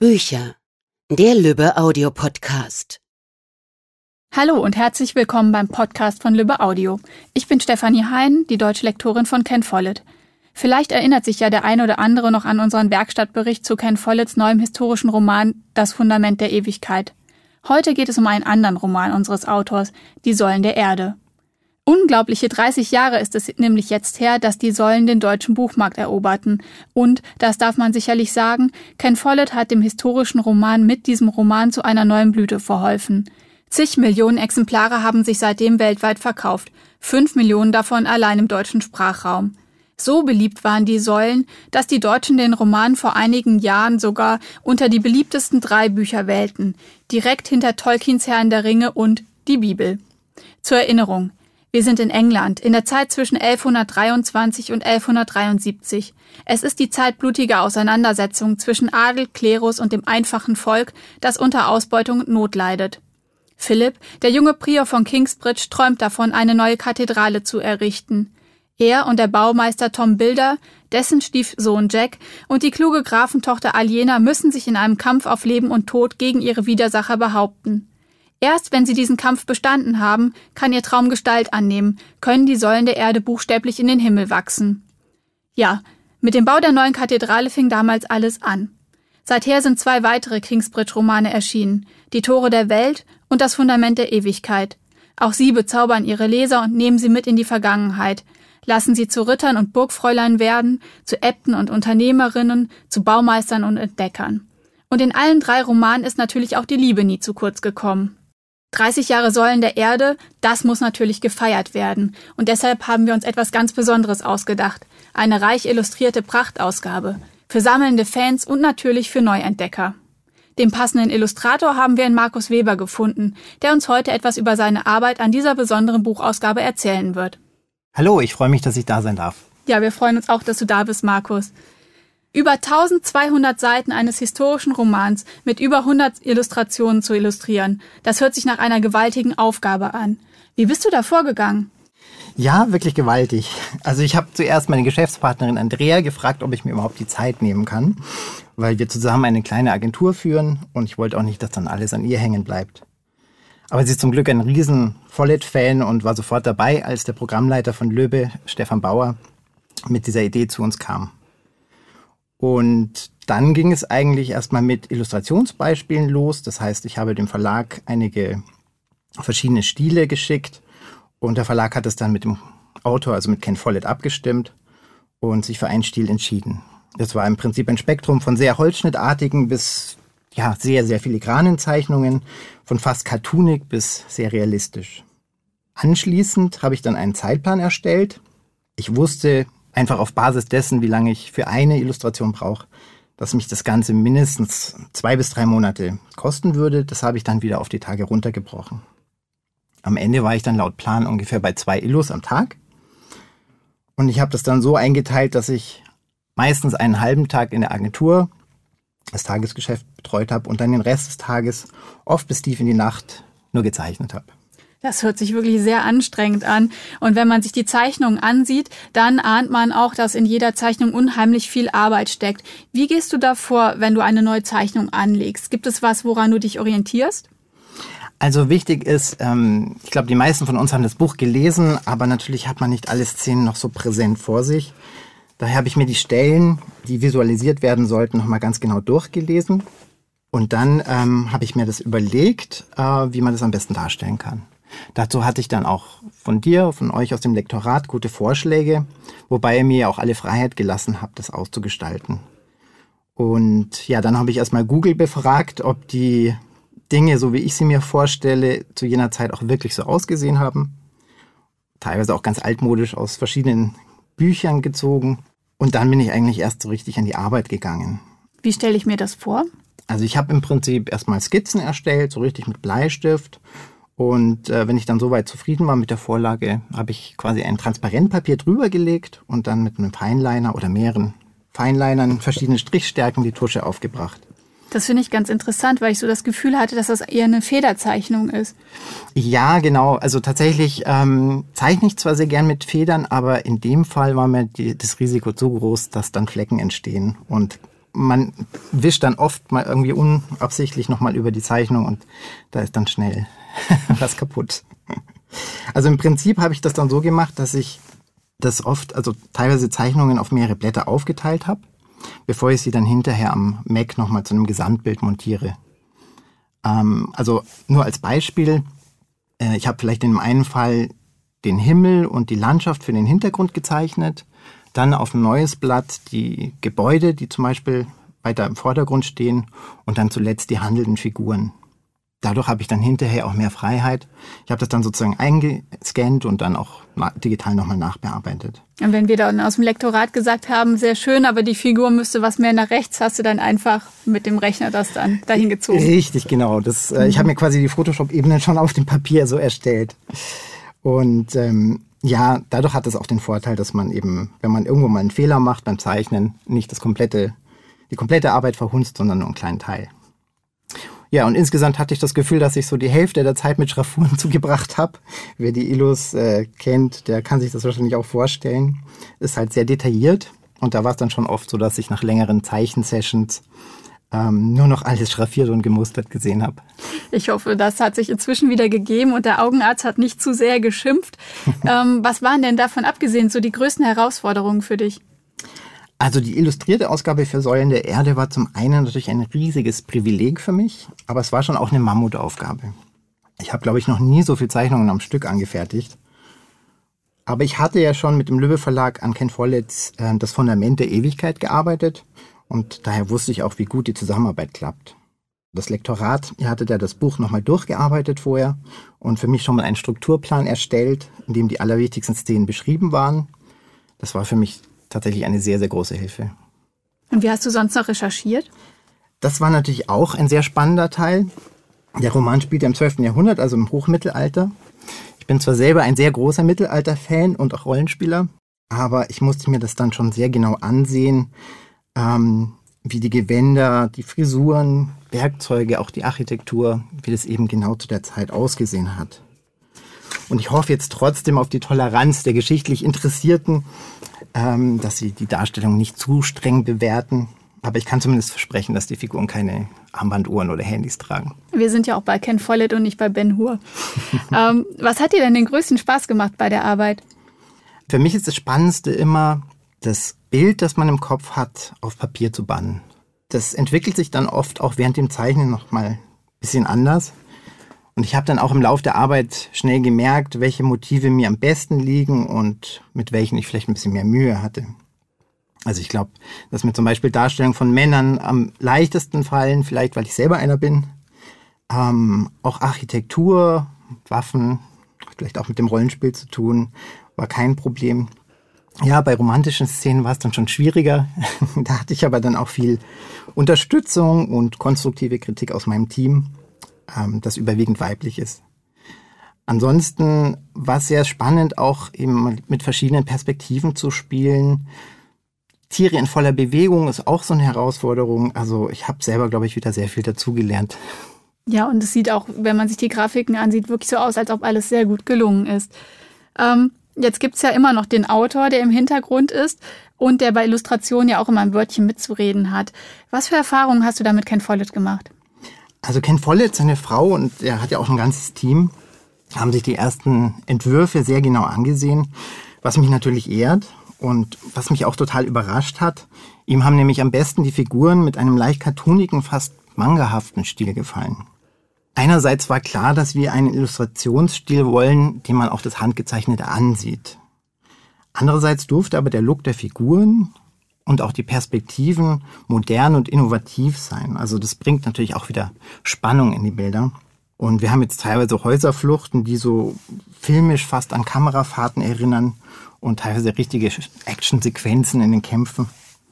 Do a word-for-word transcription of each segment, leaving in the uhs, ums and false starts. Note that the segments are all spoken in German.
Bücher, der Lübbe Audio Podcast. Hallo und herzlich willkommen beim Podcast von Lübbe Audio. Ich bin Stefanie Hein, die Deutschlektorin von Ken Follett. Vielleicht erinnert sich ja der eine oder andere noch an unseren Werkstattbericht zu Ken Folletts neuem historischen Roman Das Fundament der Ewigkeit. Heute geht es um einen anderen Roman unseres Autors, Die Säulen der Erde. Unglaubliche dreißig Jahre ist es nämlich jetzt her, dass die Säulen den deutschen Buchmarkt eroberten. Und, das darf man sicherlich sagen, Ken Follett hat dem historischen Roman mit diesem Roman zu einer neuen Blüte verholfen. Zig Millionen Exemplare haben sich seitdem weltweit verkauft, fünf Millionen davon allein im deutschen Sprachraum. So beliebt waren die Säulen, dass die Deutschen den Roman vor einigen Jahren sogar unter die beliebtesten drei Bücher wählten, direkt hinter Tolkiens Herrn der Ringe und die Bibel. Zur Erinnerung: Wir sind in England, in der Zeit zwischen elfhundertdreiundzwanzig und elfhundertdreiundsiebzig. Es ist die Zeit blutiger Auseinandersetzungen zwischen Adel, Klerus und dem einfachen Volk, das unter Ausbeutung und Not leidet. Philipp, der junge Prior von Kingsbridge, träumt davon, eine neue Kathedrale zu errichten. Er und der Baumeister Tom Bilder, dessen Stiefsohn Jack und die kluge Grafentochter Aliena müssen sich in einem Kampf auf Leben und Tod gegen ihre Widersacher behaupten. Erst wenn sie diesen Kampf bestanden haben, kann ihr Traum Gestalt annehmen, können die Säulen der Erde buchstäblich in den Himmel wachsen. Ja, mit dem Bau der neuen Kathedrale fing damals alles an. Seither sind zwei weitere Kingsbridge-Romane erschienen, Die Tore der Welt und Das Fundament der Ewigkeit. Auch sie bezaubern ihre Leser und nehmen sie mit in die Vergangenheit, lassen sie zu Rittern und Burgfräulein werden, zu Äbten und Unternehmerinnen, zu Baumeistern und Entdeckern. Und in allen drei Romanen ist natürlich auch die Liebe nie zu kurz gekommen. dreißig Jahre Säulen der Erde, das muss natürlich gefeiert werden. Und deshalb haben wir uns etwas ganz Besonderes ausgedacht. Eine reich illustrierte Prachtausgabe. Für sammelnde Fans und natürlich für Neuentdecker. Den passenden Illustrator haben wir in Markus Weber gefunden, der uns heute etwas über seine Arbeit an dieser besonderen Buchausgabe erzählen wird. Hallo, ich freue mich, dass ich da sein darf. Ja, wir freuen uns auch, dass du da bist, Markus. Über eintausendzweihundert Seiten eines historischen Romans mit über hundert Illustrationen zu illustrieren. Das hört sich nach einer gewaltigen Aufgabe an. Wie bist du da vorgegangen? Ja, wirklich gewaltig. Also ich habe zuerst meine Geschäftspartnerin Andrea gefragt, ob ich mir überhaupt die Zeit nehmen kann, weil wir zusammen eine kleine Agentur führen und ich wollte auch nicht, dass dann alles an ihr hängen bleibt. Aber sie ist zum Glück ein riesen Follett-Fan und war sofort dabei, als der Programmleiter von Lübbe, Stefan Bauer, mit dieser Idee zu uns kam. Und dann ging es eigentlich erstmal mit Illustrationsbeispielen los. Das heißt, ich habe dem Verlag einige verschiedene Stile geschickt und der Verlag hat es dann mit dem Autor, also mit Ken Follett, abgestimmt und sich für einen Stil entschieden. Das war im Prinzip ein Spektrum von sehr holzschnittartigen bis ja, sehr, sehr filigranen Zeichnungen, von fast cartoonig bis sehr realistisch. Anschließend habe ich dann einen Zeitplan erstellt. Ich wusste einfach auf Basis dessen, wie lange ich für eine Illustration brauche, dass mich das Ganze mindestens zwei bis drei Monate kosten würde. Das habe ich dann wieder auf die Tage runtergebrochen. Am Ende war ich dann laut Plan ungefähr bei zwei Illus am Tag. Und ich habe das dann so eingeteilt, dass ich meistens einen halben Tag in der Agentur das Tagesgeschäft betreut habe und dann den Rest des Tages oft bis tief in die Nacht nur gezeichnet habe. Das hört sich wirklich sehr anstrengend an. Und wenn man sich die Zeichnungen ansieht, dann ahnt man auch, dass in jeder Zeichnung unheimlich viel Arbeit steckt. Wie gehst du da vor, wenn du eine neue Zeichnung anlegst? Gibt es was, woran du dich orientierst? Also wichtig ist, ähm, ich glaube, die meisten von uns haben das Buch gelesen, aber natürlich hat man nicht alle Szenen noch so präsent vor sich. Daher habe ich mir die Stellen, die visualisiert werden sollten, nochmal ganz genau durchgelesen. Und dann ähm, habe ich mir das überlegt, äh, wie man das am besten darstellen kann. Dazu hatte ich dann auch von dir, von euch aus dem Lektorat gute Vorschläge, wobei ihr mir auch alle Freiheit gelassen habt, das auszugestalten. Und ja, dann habe ich erstmal Google befragt, ob die Dinge, so wie ich sie mir vorstelle, zu jener Zeit auch wirklich so ausgesehen haben. Teilweise auch ganz altmodisch aus verschiedenen Büchern gezogen. Und dann bin ich eigentlich erst so richtig an die Arbeit gegangen. Wie stelle ich mir das vor? Also ich habe im Prinzip erstmal Skizzen erstellt, so richtig mit Bleistift. Und äh, wenn ich dann soweit zufrieden war mit der Vorlage, habe ich quasi ein Transparentpapier drüber gelegt und dann mit einem Fineliner oder mehreren Finelinern, verschiedene Strichstärken, die Tusche aufgebracht. Das finde ich ganz interessant, weil ich so das Gefühl hatte, dass das eher eine Federzeichnung ist. Ja, genau. Also tatsächlich ähm, zeichne ich zwar sehr gern mit Federn, aber in dem Fall war mir die, das Risiko zu groß, dass dann Flecken entstehen. Und man wischt dann oft mal irgendwie unabsichtlich nochmal über die Zeichnung und da ist dann schnell was kaputt. Also im Prinzip habe ich das dann so gemacht, dass ich das oft, also teilweise Zeichnungen auf mehrere Blätter aufgeteilt habe, bevor ich sie dann hinterher am Mac nochmal zu einem Gesamtbild montiere. Ähm, also nur als Beispiel, äh, ich habe vielleicht in dem einen Fall den Himmel und die Landschaft für den Hintergrund gezeichnet, dann auf ein neues Blatt die Gebäude, die zum Beispiel weiter im Vordergrund stehen und dann zuletzt die handelnden Figuren. Dadurch habe ich dann hinterher auch mehr Freiheit. Ich habe das dann sozusagen eingescannt und dann auch digital nochmal nachbearbeitet. Und wenn wir dann aus dem Lektorat gesagt haben, sehr schön, aber die Figur müsste was mehr nach rechts, hast du dann einfach mit dem Rechner das dann dahin gezogen? Richtig, genau. Das, äh, ich habe mir quasi die Photoshop-Ebene schon auf dem Papier so erstellt. Und ähm, ja, dadurch hat es auch den Vorteil, dass man eben, wenn man irgendwo mal einen Fehler macht beim Zeichnen, nicht das komplette, die komplette Arbeit verhunzt, sondern nur einen kleinen Teil. Ja, und insgesamt hatte ich das Gefühl, dass ich so die Hälfte der Zeit mit Schraffuren zugebracht habe. Wer die Illus äh, kennt, der kann sich das wahrscheinlich auch vorstellen. Ist halt sehr detailliert und da war es dann schon oft so, dass ich nach längeren Zeichensessions ähm, nur noch alles schraffiert und gemustert gesehen habe. Ich hoffe, das hat sich inzwischen wieder gegeben und der Augenarzt hat nicht zu sehr geschimpft. ähm, was waren denn davon abgesehen so die größten Herausforderungen für dich? Also die illustrierte Ausgabe für Säulen der Erde war zum einen natürlich ein riesiges Privileg für mich, aber es war schon auch eine Mammutaufgabe. Ich habe, glaube ich, noch nie so viele Zeichnungen am Stück angefertigt. Aber ich hatte ja schon mit dem Lübbe Verlag an Ken Follett äh, das Fundament der Ewigkeit gearbeitet und daher wusste ich auch, wie gut die Zusammenarbeit klappt. Das Lektorat, ihr hattet ja das Buch nochmal durchgearbeitet vorher und für mich schon mal einen Strukturplan erstellt, in dem die allerwichtigsten Szenen beschrieben waren. Das war für mich tatsächlich eine sehr, sehr große Hilfe. Und wie hast du sonst noch recherchiert? Das war natürlich auch ein sehr spannender Teil. Der Roman spielt ja im zwölften Jahrhundert, also im Hochmittelalter. Ich bin zwar selber ein sehr großer Mittelalter-Fan und auch Rollenspieler, aber ich musste mir das dann schon sehr genau ansehen, ähm, wie die Gewänder, die Frisuren, Werkzeuge, auch die Architektur, wie das eben genau zu der Zeit ausgesehen hat. Und ich hoffe jetzt trotzdem auf die Toleranz der geschichtlich Interessierten, ähm, dass sie die Darstellung nicht zu streng bewerten. Aber ich kann zumindest versprechen, dass die Figuren keine Armbanduhren oder Handys tragen. Wir sind ja auch bei Ken Follett und nicht bei Ben Hur. ähm, was hat dir denn den größten Spaß gemacht bei der Arbeit? Für mich ist das Spannendste immer, das Bild, das man im Kopf hat, auf Papier zu bannen. Das entwickelt sich dann oft auch während dem Zeichnen noch mal ein bisschen anders. Und ich habe dann auch im Laufe der Arbeit schnell gemerkt, welche Motive mir am besten liegen und mit welchen ich vielleicht ein bisschen mehr Mühe hatte. Also ich glaube, dass mir zum Beispiel Darstellungen von Männern am leichtesten fallen, vielleicht weil ich selber einer bin. Ähm, auch Architektur, Waffen, vielleicht auch mit dem Rollenspiel zu tun, war kein Problem. Ja, bei romantischen Szenen war es dann schon schwieriger. Da hatte ich aber dann auch viel Unterstützung und konstruktive Kritik aus meinem Team, das überwiegend weiblich ist. Ansonsten war es sehr spannend, auch eben mit verschiedenen Perspektiven zu spielen. Tiere in voller Bewegung ist auch so eine Herausforderung. Also ich habe selber, glaube ich, wieder sehr viel dazugelernt. Ja, und es sieht auch, wenn man sich die Grafiken ansieht, wirklich so aus, als ob alles sehr gut gelungen ist. Ähm, jetzt gibt's ja immer noch den Autor, der im Hintergrund ist und der bei Illustrationen ja auch immer ein Wörtchen mitzureden hat. Was für Erfahrungen hast du da mit Ken Follett gemacht? Also Ken Follett, seine Frau, und er hat ja auch ein ganzes Team, haben sich die ersten Entwürfe sehr genau angesehen, was mich natürlich ehrt und was mich auch total überrascht hat. Ihm haben nämlich am besten die Figuren mit einem leicht cartoonigen, fast mangahaften Stil gefallen. Einerseits war klar, dass wir einen Illustrationsstil wollen, den man auch das Handgezeichnete ansieht. Andererseits durfte aber der Look der Figuren und auch die Perspektiven modern und innovativ sein. Also das bringt natürlich auch wieder Spannung in die Bilder. Und wir haben jetzt teilweise Häuserfluchten, die so filmisch fast an Kamerafahrten erinnern und teilweise richtige Actionsequenzen in den Kämpfen.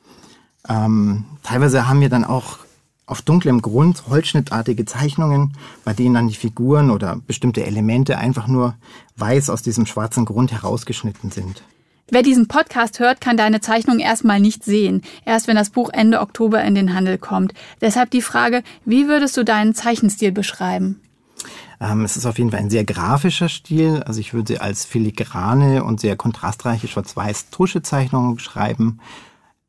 Ähm, teilweise haben wir dann auch auf dunklem Grund holzschnittartige Zeichnungen, bei denen dann die Figuren oder bestimmte Elemente einfach nur weiß aus diesem schwarzen Grund herausgeschnitten sind. Wer diesen Podcast hört, kann deine Zeichnung erstmal nicht sehen, erst wenn das Buch Ende Oktober in den Handel kommt. Deshalb die Frage, wie würdest du deinen Zeichenstil beschreiben? Ähm, es ist auf jeden Fall ein sehr grafischer Stil. Also ich würde sie als filigrane und sehr kontrastreiche Schwarz-Weiß-Tuschezeichnungen beschreiben.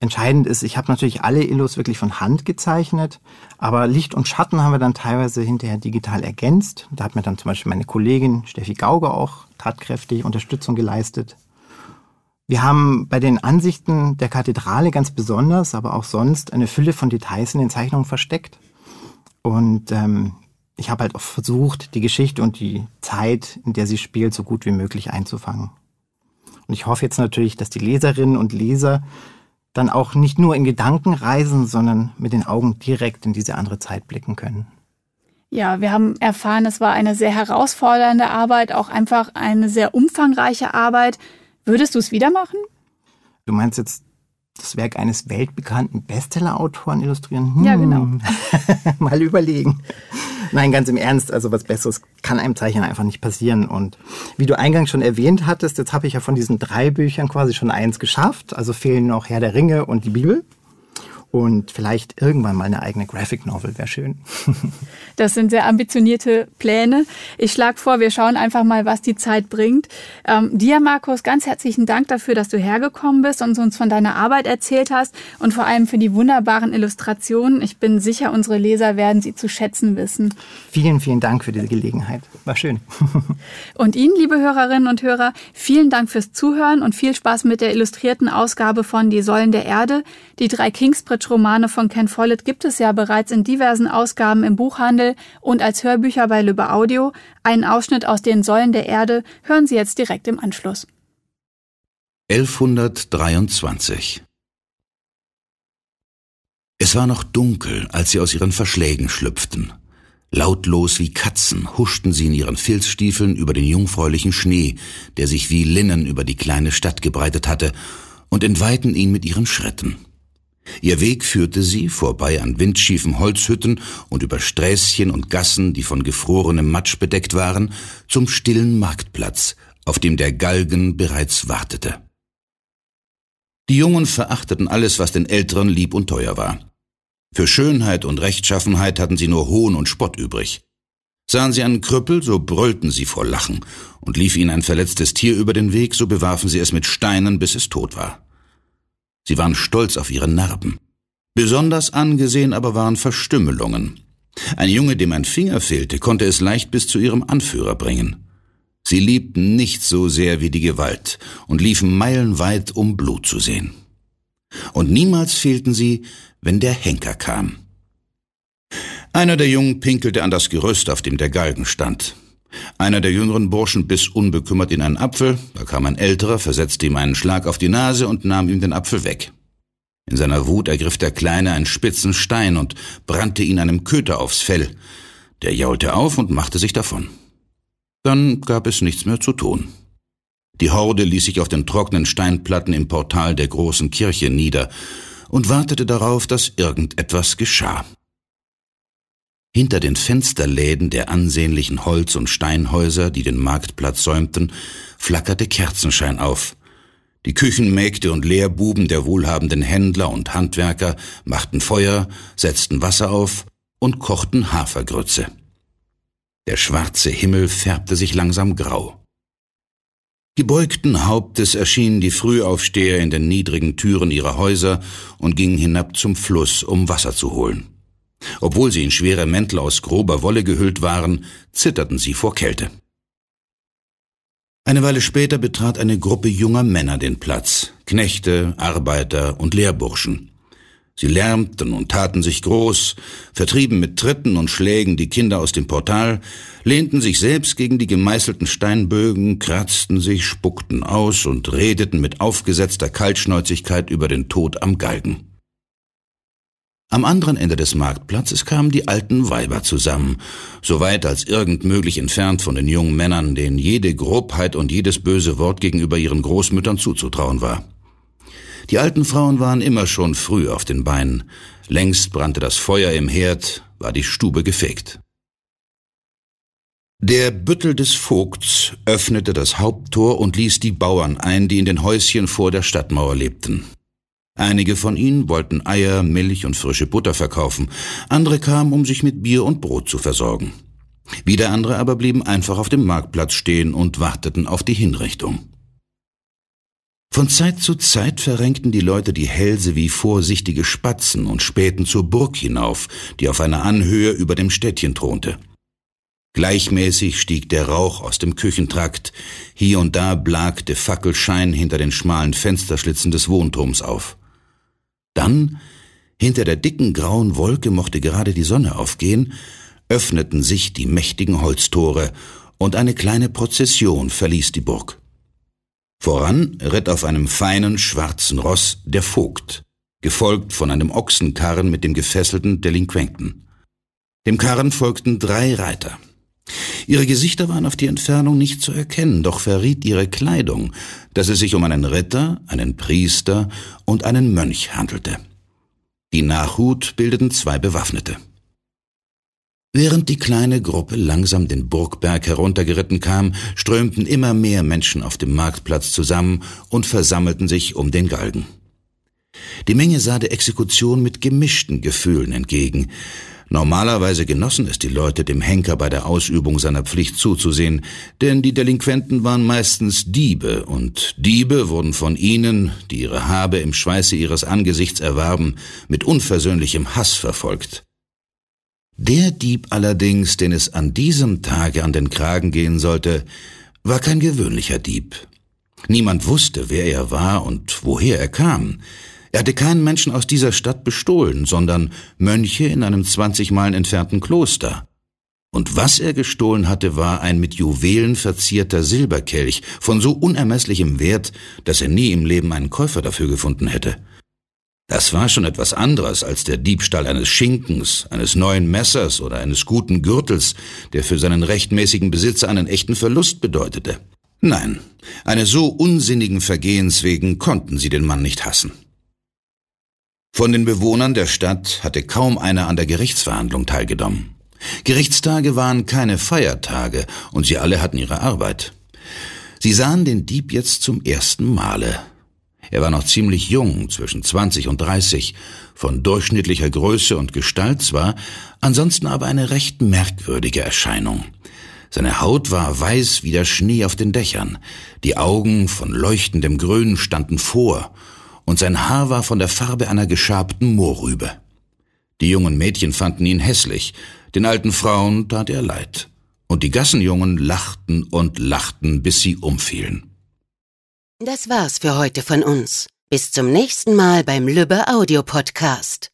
Entscheidend ist, ich habe natürlich alle Illus wirklich von Hand gezeichnet, aber Licht und Schatten haben wir dann teilweise hinterher digital ergänzt. Da hat mir dann zum Beispiel meine Kollegin Steffi Gauge auch tatkräftig Unterstützung geleistet. Wir haben bei den Ansichten der Kathedrale ganz besonders, aber auch sonst eine Fülle von Details in den Zeichnungen versteckt. Und ähm, ich habe halt auch versucht, die Geschichte und die Zeit, in der sie spielt, so gut wie möglich einzufangen. Und ich hoffe jetzt natürlich, dass die Leserinnen und Leser dann auch nicht nur in Gedanken reisen, sondern mit den Augen direkt in diese andere Zeit blicken können. Ja, wir haben erfahren, es war eine sehr herausfordernde Arbeit, auch einfach eine sehr umfangreiche Arbeit. Würdest du es wieder machen? Du meinst jetzt das Werk eines weltbekannten Bestseller-Autoren illustrieren? Hm. Ja, genau. Mal überlegen. Nein, ganz im Ernst, also was Besseres kann einem Zeichner einfach nicht passieren. Und wie du eingangs schon erwähnt hattest, jetzt habe ich ja von diesen drei Büchern quasi schon eins geschafft. Also fehlen noch Herr der Ringe und die Bibel. Und vielleicht irgendwann mal eine eigene Graphic Novel wäre schön. Das sind sehr ambitionierte Pläne. Ich schlage vor, wir schauen einfach mal, was die Zeit bringt. Ähm, dir, Markus, ganz herzlichen Dank dafür, dass du hergekommen bist und uns von deiner Arbeit erzählt hast und vor allem für die wunderbaren Illustrationen. Ich bin sicher, unsere Leser werden sie zu schätzen wissen. Vielen, vielen Dank für diese Gelegenheit. War schön. Und Ihnen, liebe Hörerinnen und Hörer, vielen Dank fürs Zuhören und viel Spaß mit der illustrierten Ausgabe von Die Säulen der Erde. Die drei Kingsbridge-Romane von Ken Follett gibt es ja bereits in diversen Ausgaben im Buchhandel und als Hörbücher bei Lübbe Audio. Einen Ausschnitt aus den Säulen der Erde hören Sie jetzt direkt im Anschluss. elfhundertdreiundzwanzig. Es war noch dunkel, als sie aus ihren Verschlägen schlüpften. Lautlos wie Katzen huschten sie in ihren Filzstiefeln über den jungfräulichen Schnee, der sich wie Linnen über die kleine Stadt gebreitet hatte, und entweihten ihn mit ihren Schritten. Ihr Weg führte sie vorbei an windschiefen Holzhütten und über Sträßchen und Gassen, die von gefrorenem Matsch bedeckt waren, zum stillen Marktplatz, auf dem der Galgen bereits wartete. Die Jungen verachteten alles, was den Älteren lieb und teuer war. Für Schönheit und Rechtschaffenheit hatten sie nur Hohn und Spott übrig. Sahen sie einen Krüppel, so brüllten sie vor Lachen, und lief ihnen ein verletztes Tier über den Weg, so bewarfen sie es mit Steinen, bis es tot war. Sie waren stolz auf ihre Narben. Besonders angesehen aber waren Verstümmelungen. Ein Junge, dem ein Finger fehlte, konnte es leicht bis zu ihrem Anführer bringen. Sie liebten nichts so sehr wie die Gewalt und liefen meilenweit, um Blut zu sehen. Und niemals fehlten sie, wenn der Henker kam. Einer der Jungen pinkelte an das Gerüst, auf dem der Galgen stand. Einer der jüngeren Burschen biss unbekümmert in einen Apfel, da kam ein älterer, versetzte ihm einen Schlag auf die Nase und nahm ihm den Apfel weg. In seiner Wut ergriff der Kleine einen spitzen Stein und brannte ihn einem Köter aufs Fell. Der jaulte auf und machte sich davon. Dann gab es nichts mehr zu tun. Die Horde ließ sich auf den trockenen Steinplatten im Portal der großen Kirche nieder und wartete darauf, dass irgendetwas geschah. Hinter den Fensterläden der ansehnlichen Holz- und Steinhäuser, die den Marktplatz säumten, flackerte Kerzenschein auf. Die Küchenmägde und Lehrbuben der wohlhabenden Händler und Handwerker machten Feuer, setzten Wasser auf und kochten Hafergrütze. Der schwarze Himmel färbte sich langsam grau. Gebeugten Hauptes erschienen die Frühaufsteher in den niedrigen Türen ihrer Häuser und gingen hinab zum Fluss, um Wasser zu holen. Obwohl sie in schwere Mäntel aus grober Wolle gehüllt waren, zitterten sie vor Kälte. Eine Weile später betrat eine Gruppe junger Männer den Platz, Knechte, Arbeiter und Lehrburschen. Sie lärmten und taten sich groß, vertrieben mit Tritten und Schlägen die Kinder aus dem Portal, lehnten sich selbst gegen die gemeißelten Steinbögen, kratzten sich, spuckten aus und redeten mit aufgesetzter Kaltschnäuzigkeit über den Tod am Galgen. Am anderen Ende des Marktplatzes kamen die alten Weiber zusammen, so weit als irgend möglich entfernt von den jungen Männern, denen jede Grobheit und jedes böse Wort gegenüber ihren Großmüttern zuzutrauen war. Die alten Frauen waren immer schon früh auf den Beinen. Längst brannte das Feuer im Herd, war die Stube gefegt. Der Büttel des Vogts öffnete das Haupttor und ließ die Bauern ein, die in den Häuschen vor der Stadtmauer lebten. Einige von ihnen wollten Eier, Milch und frische Butter verkaufen, andere kamen, um sich mit Bier und Brot zu versorgen. Wieder andere aber blieben einfach auf dem Marktplatz stehen und warteten auf die Hinrichtung. Von Zeit zu Zeit verrenkten die Leute die Hälse wie vorsichtige Spatzen und spähten zur Burg hinauf, die auf einer Anhöhe über dem Städtchen thronte. Gleichmäßig stieg der Rauch aus dem Küchentrakt, hier und da blakte Fackelschein hinter den schmalen Fensterschlitzen des Wohnturms auf. Dann, hinter der dicken grauen Wolke mochte gerade die Sonne aufgehen, öffneten sich die mächtigen Holztore und eine kleine Prozession verließ die Burg. Voran ritt auf einem feinen, schwarzen Ross der Vogt, gefolgt von einem Ochsenkarren mit dem gefesselten Delinquenten. Dem Karren folgten drei Reiter. Ihre Gesichter waren auf die Entfernung nicht zu erkennen, doch verriet ihre Kleidung, dass es sich um einen Ritter, einen Priester und einen Mönch handelte. Die Nachhut bildeten zwei Bewaffnete. Während die kleine Gruppe langsam den Burgberg heruntergeritten kam, strömten immer mehr Menschen auf dem Marktplatz zusammen und versammelten sich um den Galgen. Die Menge sah der Exekution mit gemischten Gefühlen entgegen. Normalerweise genossen es die Leute, dem Henker bei der Ausübung seiner Pflicht zuzusehen, denn die Delinquenten waren meistens Diebe, und Diebe wurden von ihnen, die ihre Habe im Schweiße ihres Angesichts erwarben, mit unversöhnlichem Hass verfolgt. Der Dieb allerdings, den es an diesem Tage an den Kragen gehen sollte, war kein gewöhnlicher Dieb. Niemand wusste, wer er war und woher er kam. Er hatte keinen Menschen aus dieser Stadt bestohlen, sondern Mönche in einem zwanzig Meilen entfernten Kloster. Und was er gestohlen hatte, war ein mit Juwelen verzierter Silberkelch von so unermesslichem Wert, dass er nie im Leben einen Käufer dafür gefunden hätte. Das war schon etwas anderes als der Diebstahl eines Schinkens, eines neuen Messers oder eines guten Gürtels, der für seinen rechtmäßigen Besitzer einen echten Verlust bedeutete. Nein, eines so unsinnigen Vergehens wegen konnten sie den Mann nicht hassen. Von den Bewohnern der Stadt hatte kaum einer an der Gerichtsverhandlung teilgenommen. Gerichtstage waren keine Feiertage und sie alle hatten ihre Arbeit. Sie sahen den Dieb jetzt zum ersten Male. Er war noch ziemlich jung, zwischen zwanzig und dreißig, von durchschnittlicher Größe und Gestalt zwar, ansonsten aber eine recht merkwürdige Erscheinung. Seine Haut war weiß wie der Schnee auf den Dächern, die Augen von leuchtendem Grün standen vor, und sein Haar war von der Farbe einer geschabten Mohrrübe. Die jungen Mädchen fanden ihn hässlich, den alten Frauen tat er leid, und die Gassenjungen lachten und lachten, bis sie umfielen. Das war's für heute von uns. Bis zum nächsten Mal beim Lübbe Audio Podcast.